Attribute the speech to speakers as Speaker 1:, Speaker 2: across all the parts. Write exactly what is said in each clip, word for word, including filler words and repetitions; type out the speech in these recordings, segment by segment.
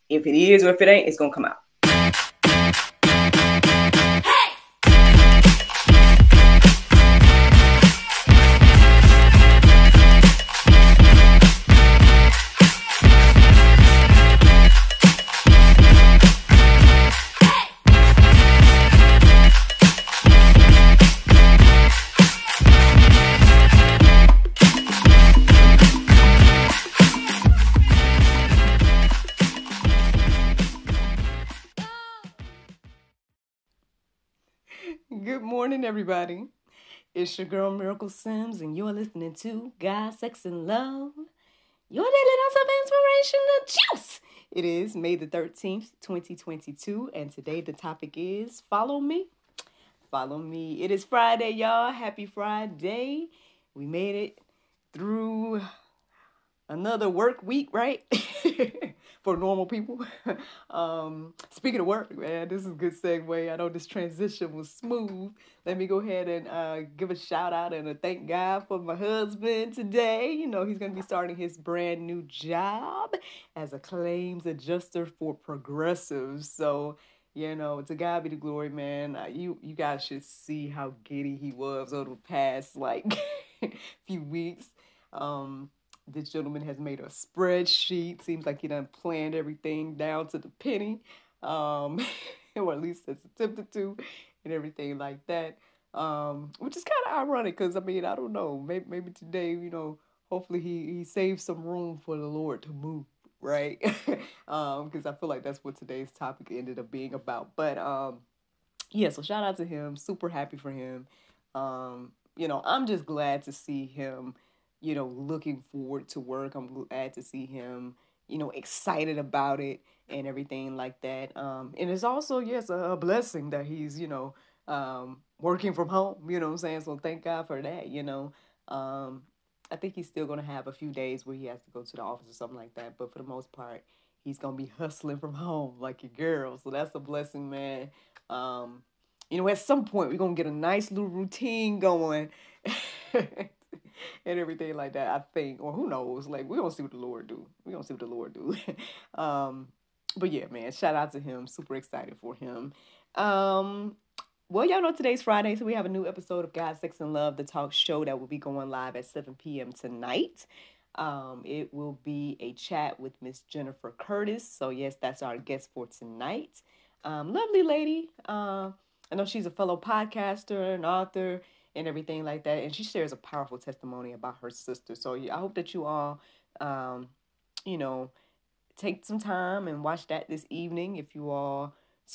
Speaker 1: If it is or if it ain't, it's going to come out. Good morning, everybody. It's your girl, Miracle Sims, and you're listening to God, Sex, and Love, your daily dose of inspiration and juice. It is May the thirteenth, twenty twenty-two, and today the topic is Follow Me. Follow me. It is Friday, y'all. Happy Friday. We made it through another work week, right? For normal people. um, speaking of work, man, this is a good segue. I know this transition was smooth. Let me go ahead and uh, give a shout out and a thank God for my husband today. You know, he's going to be starting his brand new job as a claims adjuster for Progressive. So, you know, to God be the glory, man. Uh, you, you guys should see how giddy he was over the past, like, few weeks. Um... This gentleman has made a spreadsheet. Seems like he done planned everything down to the penny, um, or at least has attempted to, and everything like that. Um, which is kind of ironic because, I mean, I don't know. Maybe, maybe today, you know, hopefully he, he saves some room for the Lord to move, right? um, because I feel like that's what today's topic ended up being about. But, um, yeah, so shout out to him. Super happy for him. Um, you know, I'm just glad to see him, you know, looking forward to work. I'm glad to see him, you know, excited about it and everything like that. Um, and it's also, yes, a, a blessing that he's, you know, um, working from home, you know what I'm saying? So thank God for that, you know. Um, I think he's still going to have a few days where he has to go to the office or something like that. But for the most part, he's going to be hustling from home like your girl. So that's a blessing, man. Um, you know, at some point, we're going to get a nice little routine going. And everything like that, I think, or who knows, like, we're going to see what the Lord do. We're going to see what the Lord do. um, but yeah, man, shout out to him. Super excited for him. Um, well, y'all know today's Friday, so we have a new episode of God, Sex, and Love, the talk show that will be going live at seven p.m. tonight. Um, it will be a chat with Miss Jennifer Curtis. So yes, that's our guest for tonight. Um, lovely lady. Uh, I know she's a fellow podcaster and author and everything like that. And she shares a powerful testimony about her sister. So I hope that you all, um, you know, take some time and watch that this evening if you all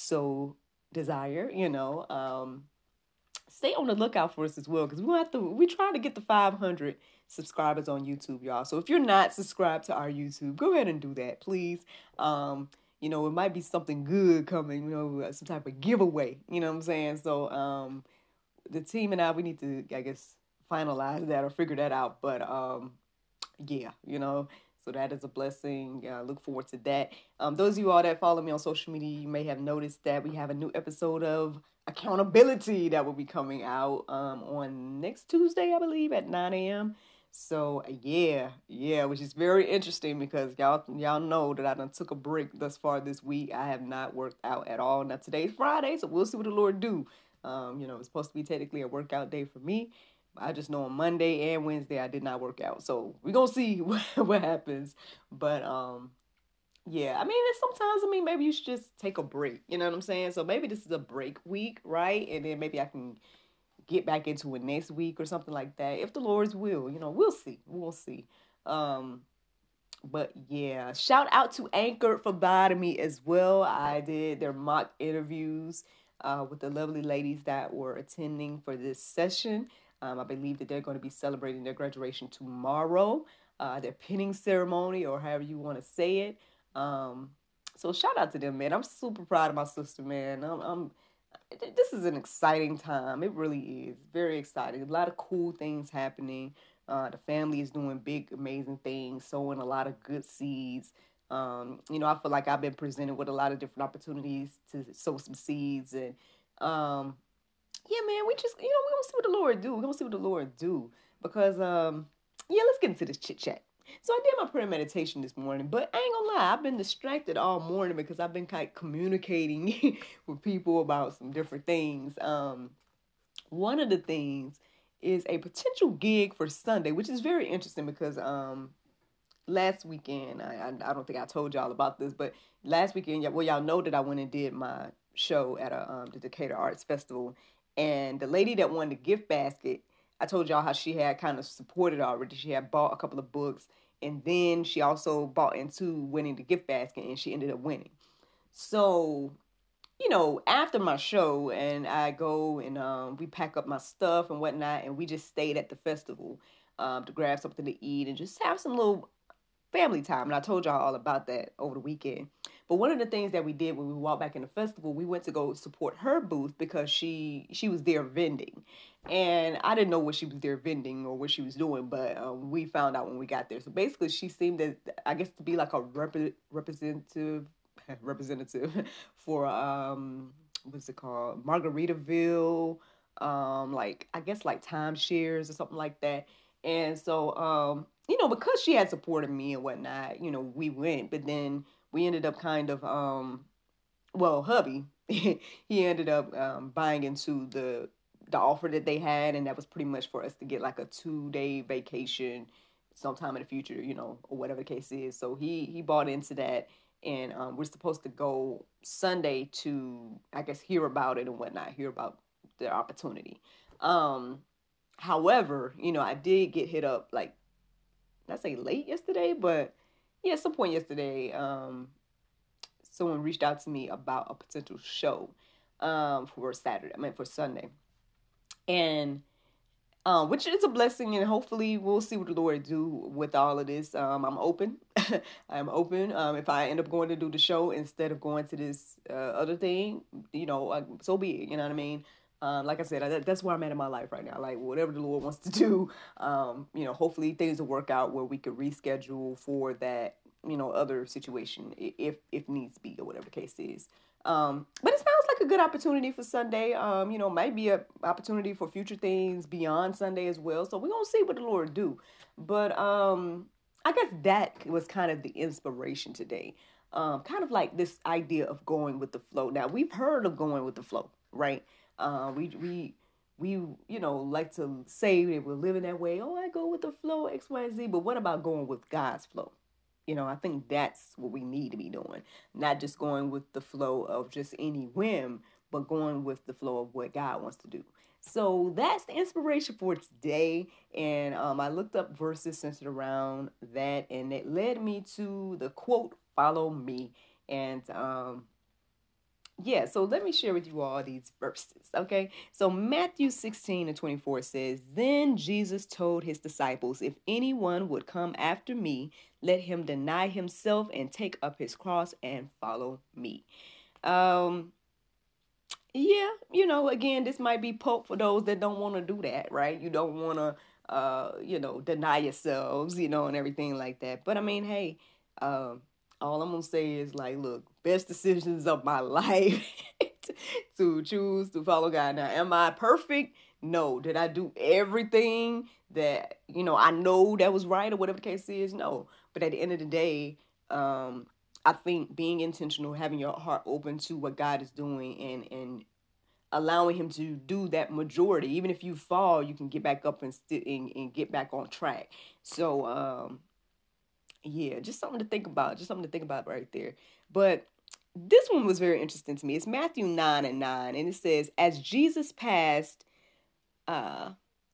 Speaker 1: so desire, you know. Um, stay on the lookout for us as well, because we have to, we try to get the five hundred subscribers on YouTube, y'all. So if you're not subscribed to our YouTube, go ahead and do that, please. Um, you know, it might be something good coming, you know, some type of giveaway, you know what I'm saying? So, um, the team and I, we need to, I guess, finalize that or figure that out. But, um, yeah, you know, so that is a blessing. Uh, look forward to that. Um, those of you all that follow me on social media, you may have noticed that we have a new episode of Accountability that will be coming out um, on next Tuesday, I believe, at nine a.m. So, yeah, yeah, which is very interesting because y'all y'all know that I done took a break thus far this week. I have not worked out at all. Now, today's Friday, so we'll see what the Lord do. Um, you know, it's supposed to be technically a workout day for me. I just know on Monday and Wednesday I did not work out. So we're going to see what, what happens. But, um, yeah, I mean, sometimes, I mean, maybe you should just take a break. You know what I'm saying? So maybe this is a break week, right? And then maybe I can get back into it next week or something like that. If the Lord's will, you know, we'll see. We'll see. Um, But yeah, shout out to Anchor for Bottomy as well. I did their mock interviews uh, with the lovely ladies that were attending for this session. Um, I believe that they're going to be celebrating their graduation tomorrow, uh, their pinning ceremony, or however you want to say it. Um, so shout out to them, man. I'm super proud of my sister, man. I'm, I'm this is an exciting time. It really is. Very exciting. A lot of cool things happening. Uh, the family is doing big, amazing things, sowing a lot of good seeds. Um, you know, I feel like I've been presented with a lot of different opportunities to sow some seeds. And, um, yeah, man, we just, you know, we're going to see what the Lord do. We're going to see what the Lord do. Because, um, yeah, let's get into this chit-chat. So I did my prayer meditation this morning, but I ain't gonna lie, I've been distracted all morning because I've been kind of communicating with people about some different things. Um, one of the things is a potential gig for Sunday, which is very interesting because um, last weekend, I, I I don't think I told y'all about this, but last weekend, well, y'all know that I went and did my show at a um, the Decatur Arts Festival, and the lady that won the gift basket, I told y'all how she had kind of supported already. She had bought a couple of books, and then she also bought into winning the gift basket, and she ended up winning. So, you know, after my show, and I go and um, we pack up my stuff and whatnot, and we just stayed at the festival um, to grab something to eat and just have some little family time. And I told y'all all about that over the weekend. But one of the things that we did when we walked back in the festival, we went to go support her booth because she she was there vending. And I didn't know what she was there vending or what she was doing, but um, we found out when we got there. So basically, she seemed to, I guess, to be like a rep- representative representative for um what's it called, Margaritaville, um like I guess like timeshares or something like that. And so um you know, because she had supported me and whatnot, you know, we went, but then we ended up kind of um well, hubby he ended up um buying into the the offer that they had, and that was pretty much for us to get like a two day vacation sometime in the future, you know, or whatever the case is. So he he bought into that, and um, we're supposed to go Sunday to, I guess, hear about it and whatnot, hear about the opportunity. Um, however, you know, I did get hit up like, not say late yesterday, but yeah, some point yesterday, um, someone reached out to me about a potential show um, for Saturday. I mean, for Sunday, and um, which is a blessing, and hopefully we'll see what the Lord do with all of this. Um, I'm open. I'm open. Um, if I end up going to do the show instead of going to this uh, other thing, you know, uh, so be it. You know what I mean? Um, like I said, I, that's where I'm at in my life right now. Like whatever the Lord wants to do, um, you know, hopefully things will work out where we could reschedule for that, you know, other situation if if needs be or whatever the case is. Um, but it sounds like a good opportunity for Sunday. Um, you know, might be a opportunity for future things beyond Sunday as well. So we're gonna see what the Lord do. But um, I guess that was kind of the inspiration today. Um, kind of like this idea of going with the flow. Now we've heard of going with the flow, right? Uh, we we we you know like to say that we're living that way. Oh, I go with the flow, X, Y, Z. But what about going with God's flow? You know, I think that's what we need to be doing. Not just going with the flow of just any whim, but going with the flow of what God wants to do. So that's the inspiration for today. And um, I looked up verses centered around that, and it led me to the quote, "Follow me." And um, yeah, so let me share with you all these verses, okay? So Matthew sixteen and twenty-four says, "Then Jesus told his disciples, if anyone would come after me, let him deny himself and take up his cross and follow me." Um, yeah, you know, again, this might be pulp for those that don't want to do that, right? You don't want to, uh, you know, deny yourselves, you know, and everything like that. But I mean, hey, um, all I'm gonna say is like, look, best decisions of my life to choose to follow God. Now, am I perfect? No. Did I do everything that, you know, I know that was right or whatever the case is? No. But at the end of the day, um, I think being intentional, having your heart open to what God is doing, and and allowing Him to do that majority, even if you fall, you can get back up and st- and, and get back on track. So, um, yeah, just something to think about. Just something to think about right there. But this one was very interesting to me. It's Matthew nine and nine, and it says, "As Jesus passed, uh,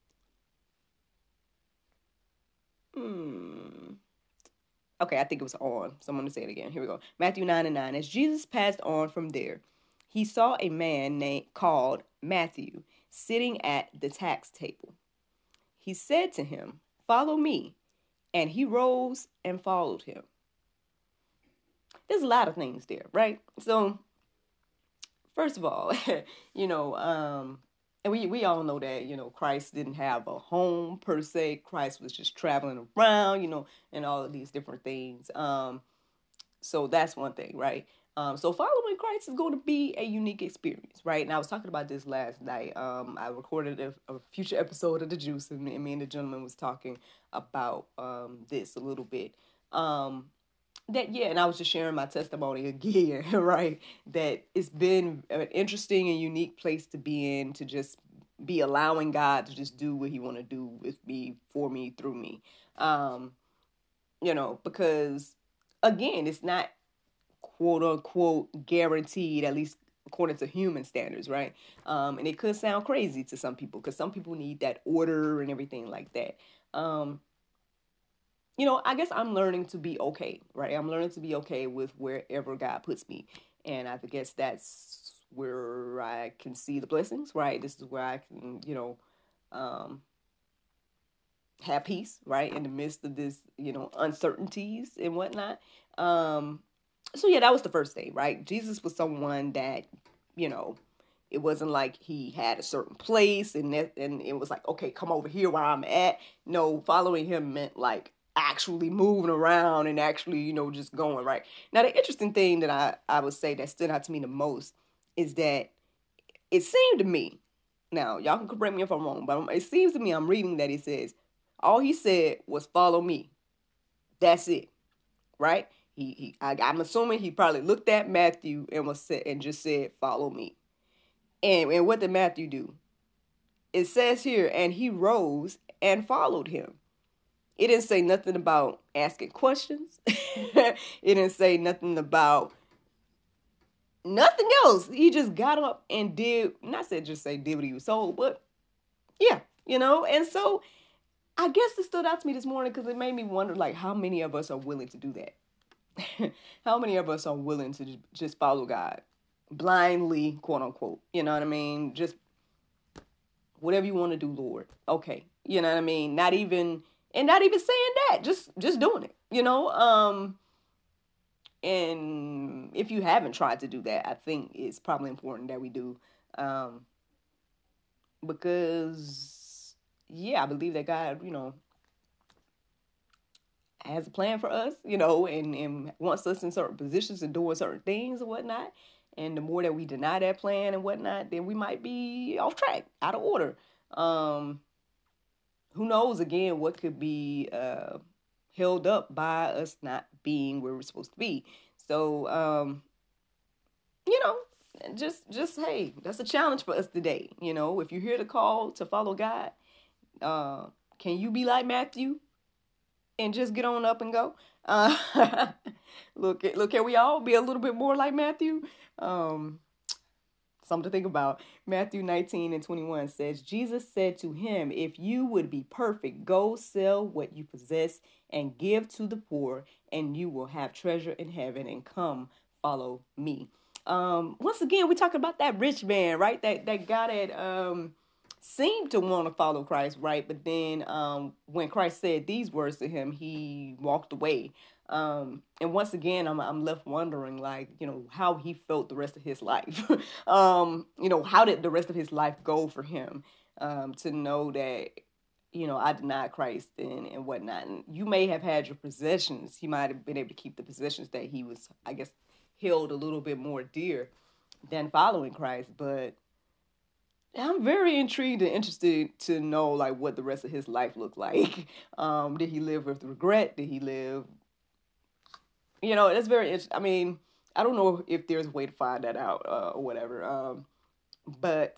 Speaker 1: hmm." Okay, I think it was on. So I'm going to say it again. Here we go. Matthew nine and nine. "As Jesus passed on from there, he saw a man named called Matthew sitting at the tax table. He said to him, 'Follow me.' And he rose and followed him." There's a lot of things there, right? So, first of all, you know, um, and we, we all know that, you know, Christ didn't have a home per se. Christ was just traveling around, you know, and all of these different things. Um, So that's one thing, right? Um, so following Christ is going to be a unique experience, right? And I was talking about this last night. Um, I recorded a, a future episode of The Juice, and me, and me and the gentleman was talking about um, this a little bit. Um, that yeah, and I was just sharing my testimony again, right? That it's been an interesting and unique place to be in, to just be allowing God to just do what He want to do with me, for me, through me. Um, you know, because again, it's not quote unquote guaranteed, at least according to human standards, right? Um, and it could sound crazy to some people because some people need that order and everything like that. Um, you know, I guess I'm learning to be okay, right? I'm learning to be okay with wherever God puts me. And I guess that's where I can see the blessings, right? This is where I can, you know, um, have peace, right? In the midst of this, you know, uncertainties and whatnot. Um, so yeah, that was the first thing, right? Jesus was someone that, you know, it wasn't like he had a certain place and that, and it was like, okay, come over here where I'm at. No, following him meant like actually moving around and actually, you know, just going, right? Now, the interesting thing that I, I would say that stood out to me the most is that it seemed to me, now y'all can correct me if I'm wrong, but it seems to me I'm reading that it says, all he said was follow me. That's it, right? He, he I, I'm assuming he probably looked at Matthew and was said, and just said, follow me. And, and what did Matthew do? It says here, and he rose and followed him. It didn't say nothing about asking questions. It didn't say nothing about nothing else. He just got up and did, not said just say did what he was told, but yeah, you know. And so I guess it stood out to me this morning because it made me wonder, like, how many of us are willing to do that? How many of us are willing to just follow God blindly, quote unquote? You know what I mean? Just whatever you want to do, Lord. Okay. You know what I mean? Not even, and not even saying that, just, just doing it, you know? Um, and if you haven't tried to do that, I think it's probably important that we do. Um, because yeah, I believe that God, you know, has a plan for us, you know, and, and wants us in certain positions and doing certain things and whatnot. And the more that we deny that plan and whatnot, then we might be off track, out of order. Um, who knows, again, what could be uh, held up by us not being where we're supposed to be. So, um, you know, just, just, hey, that's a challenge for us today. You know, if you hear the call to follow God, uh, can you be like Matthew and just get on up and go? Uh, look, look, can we all be a little bit more like Matthew? Um, something to think about. Matthew nineteen and twenty-one says, Jesus said to him, if you would be perfect, go sell what you possess and give to the poor, and you will have treasure in heaven, and come follow me. Um, once again, we talk about that rich man, right? That, that guy that, um, seemed to want to follow Christ, right? But then um, when Christ said these words to him, he walked away. Um, and once again, I'm I'm left wondering, like, you know, how he felt the rest of his life. um, you know, how did the rest of his life go for him? Um, to know that, you know, I denied Christ and, and whatnot. And you may have had your possessions. He might have been able to keep the possessions that he was, I guess, held a little bit more dear than following Christ. But I'm very intrigued and interested to know, like, what the rest of his life looked like. Um, did he live with regret? Did he live, you know, it's very interesting. I mean, I don't know if there's a way to find that out uh, or whatever. Um, but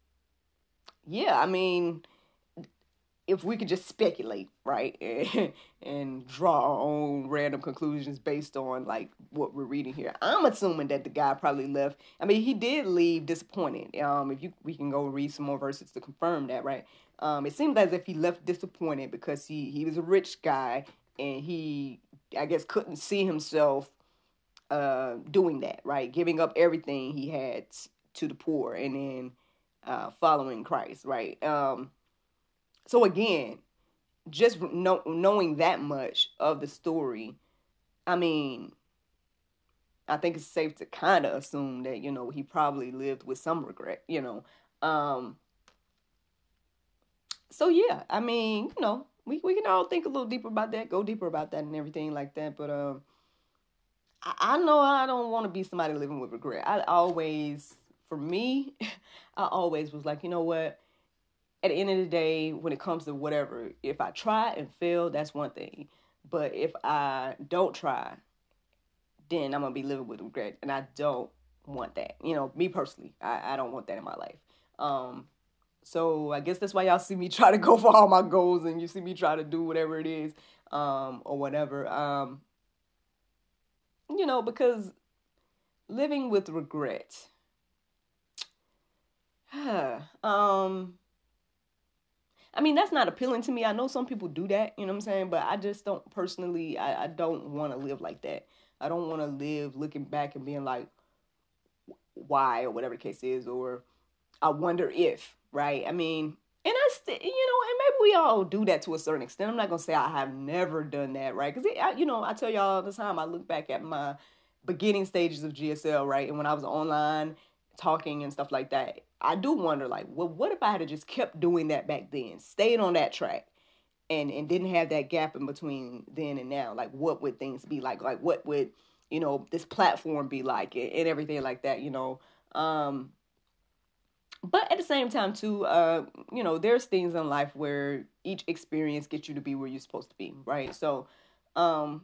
Speaker 1: yeah, I mean, if we could just speculate, right, and, and draw our own random conclusions based on like what we're reading here, I'm assuming that the guy probably left. I mean, he did leave disappointed. Um, if you we can go read some more verses to confirm that, right? Um, it seemed as if he left disappointed because he he was a rich guy and he, I guess, couldn't see himself uh doing that, right? Giving up everything he had to the poor and then uh, following Christ, right? Um, so again, just know, knowing that much of the story, I mean, I think it's safe to kind of assume that, you know, he probably lived with some regret, you know. Um, so yeah, I mean, you know, we, we can all think a little deeper about that, go deeper about that and everything like that. But um, I, I know I don't want to be somebody living with regret. I always, for me, I always was like, you know what? At the end of the day, when it comes to whatever, if I try and fail, that's one thing. But if I don't try, then I'm gonna be living with regret, and I don't want that. You know, me personally, I, I don't want that in my life. Um, so I guess that's why y'all see me try to go for all my goals, and you see me try to do whatever it is, um, or whatever. Um, you know, because living with regret, um, I mean, that's not appealing to me. I know some people do that, you know what I'm saying? But I just don't personally, I, I don't want to live like that. I don't want to live looking back and being like, why, or whatever the case is, or I wonder if, right? I mean, and I still, you know, and maybe we all do that to a certain extent. I'm not going to say I have never done that, right? Because, you know, I tell y'all all the time, I look back at my beginning stages of G S L, right? And when I was online talking and stuff like that, I do wonder, like, well, what if I had just kept doing that back then, stayed on that track, and and didn't have that gap in between then and now? Like, what would things be like? Like, what would, you know, this platform be like, and, and everything like that, you know? Um, but at the same time, too, uh, you know, there's things in life where each experience gets you to be where you're supposed to be, right? So, um,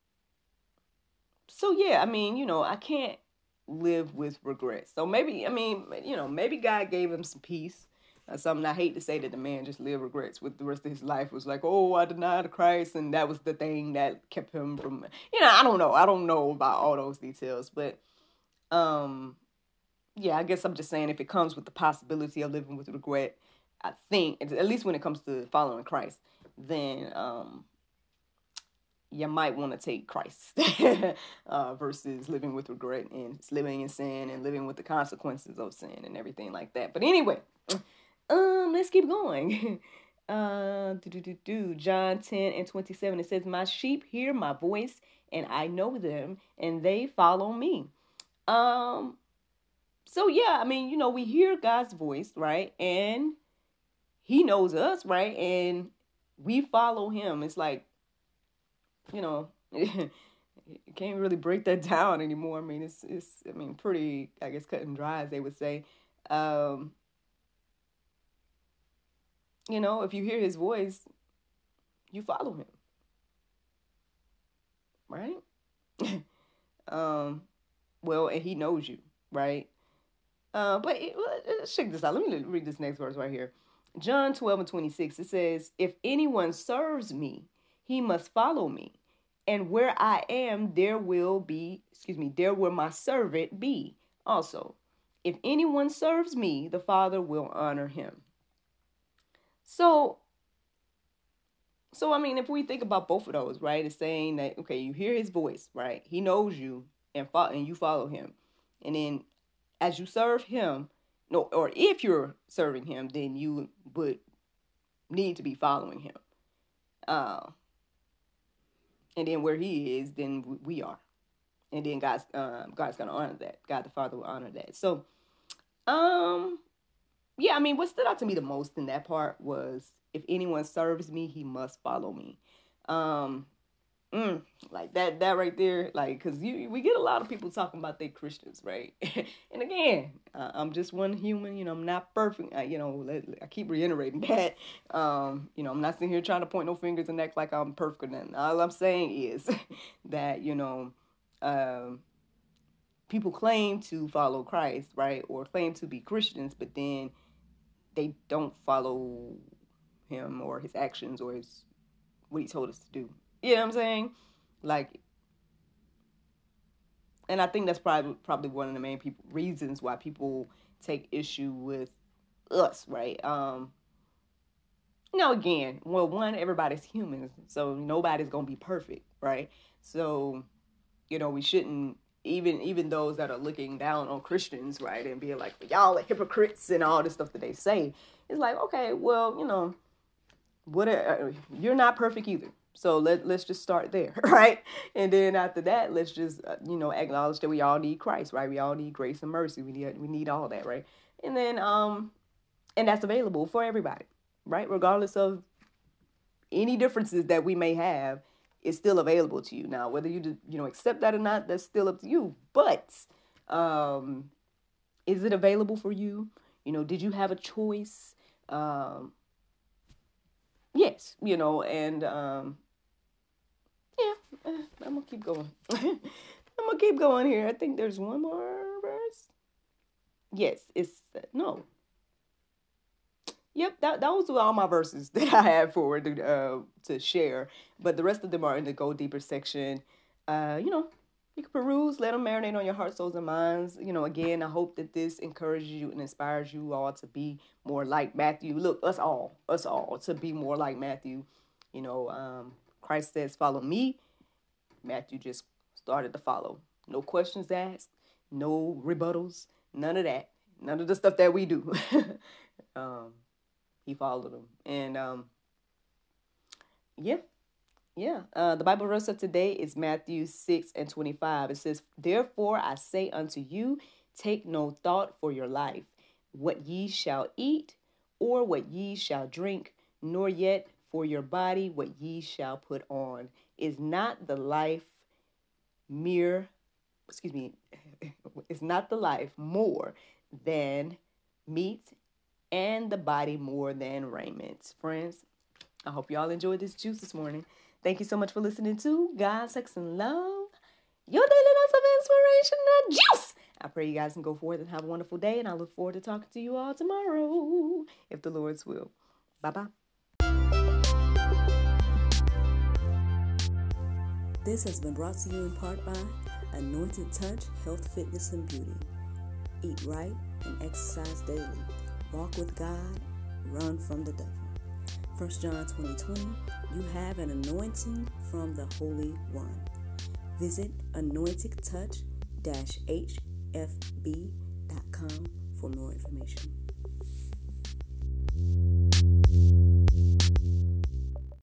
Speaker 1: so yeah, I mean, you know, I can't live with regret. So maybe, I mean, you know, maybe God gave him some peace. Uh, something I hate to say that the man just lived regrets with the rest of his life. Was like, oh, I denied Christ, and that was the thing that kept him from. You know, I don't know. I don't know about all those details, but um, yeah, I guess I'm just saying if it comes with the possibility of living with regret, I think at least when it comes to following Christ, then um, you might want to take Christ uh, versus living with regret and living in sin and living with the consequences of sin and everything like that. But anyway, um, let's keep going. Uh, do, do, do, do. John ten and twenty-seven, it says, my sheep hear my voice, and I know them, and they follow me. Um, so yeah, I mean, you know, we hear God's voice, right? And he knows us, right? And we follow him. It's like, you know, you can't really break that down anymore. I mean, it's, it's, I mean, pretty, I guess, cut and dry, as they would say. Um, you know, if you hear his voice, you follow him, right? um, well, and he knows you, right? Uh, but it, let's check this out. Let me read this next verse right here. John twelve and twenty-six, it says, if anyone serves me, he must follow me. And where I am, there will be, excuse me, there will my servant be also. If anyone serves me, the Father will honor him. So, so I mean, if we think about both of those, right, it's saying that, okay, you hear his voice, right? He knows you and, fo- and you follow him. And then as you serve him, no, or if you're serving him, then you would need to be following him. Uh, and then where he is, then we are. And then God's um, God's gonna honor that. God the Father will honor that. So, um, yeah, I mean, what stood out to me the most in that part was, if anyone serves me, he must follow me. Um, Mm, like that, that right there, like, cause you, we get a lot of people talking about they Christians, right? And again, uh, I'm just one human, you know, I'm not perfect. I, you know, let, I keep reiterating that. Um, you know, I'm not sitting here trying to point no fingers and act like I'm perfect or nothing. All I'm saying is that, you know, um, people claim to follow Christ, right? Or claim to be Christians, but then they don't follow him or his actions or his, what he told us to do. You know what I'm saying? Like, and I think that's probably probably one of the main people, reasons why people take issue with us, right? Um, you know, again, well, one, everybody's human, so nobody's gonna be perfect, right? So, you know, we shouldn't, even even those that are looking down on Christians, right, and being like, y'all are hypocrites and all this stuff that they say. It's like, okay, well, you know, what are, you're not perfect either. So let, let's just start there, right? And then after that, let's just, uh, you know, acknowledge that we all need Christ, right? We all need grace and mercy. We need, we need all that, right? And then, um, and that's available for everybody, right? Regardless of any differences that we may have, is still available to you. Now, whether you you know accept that or not, that's still up to you. But um, is it available for you? You know, did you have a choice? Um, yes, you know, and um, yeah, I'm gonna keep going. I'm gonna keep going here. I think there's one more verse. Yes, it's no. Yep, that those were all my verses that I had for to uh, to share. But the rest of them are in the Go Deeper section. Uh, you know, you can peruse, let them marinate on your heart, souls, and minds. You know, again, I hope that this encourages you and inspires you all to be more like Matthew. Look, us all, us all, to be more like Matthew. You know, um, Christ says, "Follow me." Matthew just started to follow. No questions asked, no rebuttals, none of that, none of the stuff that we do. um, He followed them. And um, yeah, yeah. Uh, the Bible verse of today is Matthew six and twenty-five. It says, "Therefore I say unto you, take no thought for your life, what ye shall eat, or what ye shall drink, nor yet for your body what ye shall put on. Is not the life mere, excuse me, is not the life more than meat, and the body more than raiment?" Friends, I hope y'all enjoyed this juice this morning. Thank you so much for listening to God, Sex, and Love, your daily dose of inspiration and juice. I pray you guys can go forth and have a wonderful day, and I look forward to talking to you all tomorrow, if the Lord's will. Bye-bye.
Speaker 2: This has been brought to you in part by Anointed Touch Health, Fitness, and Beauty. Eat right and exercise daily. Walk with God, run from the devil. First John twenty twenty, you have an anointing from the Holy One. Visit anointed touch dash h f b dot com for more information.